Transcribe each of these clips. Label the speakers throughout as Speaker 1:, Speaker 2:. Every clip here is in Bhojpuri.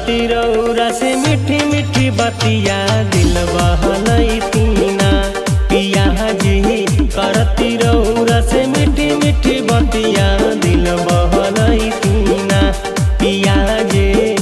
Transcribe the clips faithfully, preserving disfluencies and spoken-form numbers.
Speaker 1: करती रौरा से मीठी मीठी बतिया दिल बहलैती ना पिया जी। करती रौरा से मीठी मीठी बतिया दिल बहलैती ना पिया जी।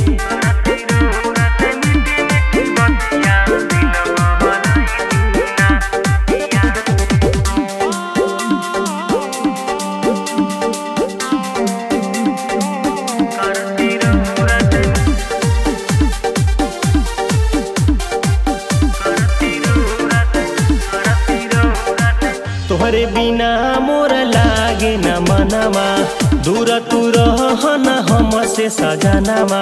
Speaker 1: तोहरे बिना मोर लागे न मनवा दूर तू रह न हमसे सजनवा।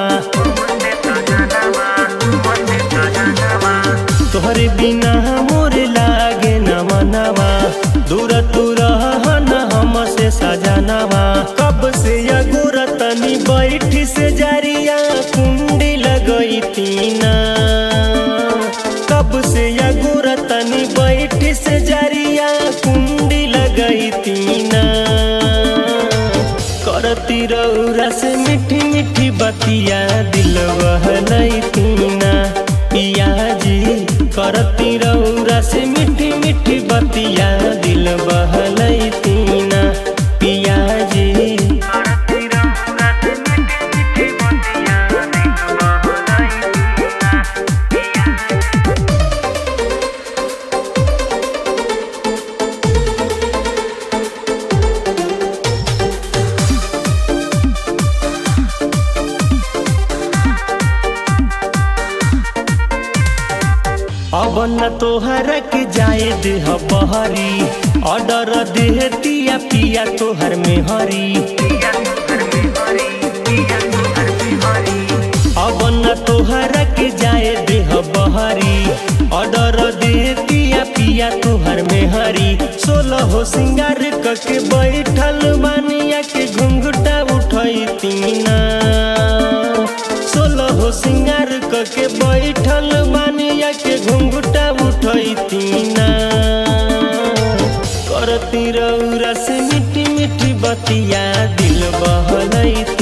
Speaker 1: तोहरे बिना मोर लागे न मनवा दूर तू रह न हमसे सजनवा। कब से अगोर तनी बैठी से जरिया कुंडी लगैती ना। कब से अगोर तनी बैठी से जरिया कुंडी लगैती ना। करती रौरा से मीठी मीठी बतिया दिल बहलैती ना पिया जी। करती रौरा से मीठी मीठी बतिया दिल बहलैती ना पिया जी। अब न तोहर के जाए देह बहरी ऑर्डर देहतिया पिया तोहर में हरी। अब न तोहर के जाए देह बहरी ऑर्डर देहतिया पिया तोहर में हरी। सोलह हो सिंगार कके बैठल बानिया के घुंघटा उठैती ना। सोलह हो सिंगार कके बैठल बानिया के घुंघटा उठैती ना। करती रौरा से मीठी मीठी बतिया दिल बहलैती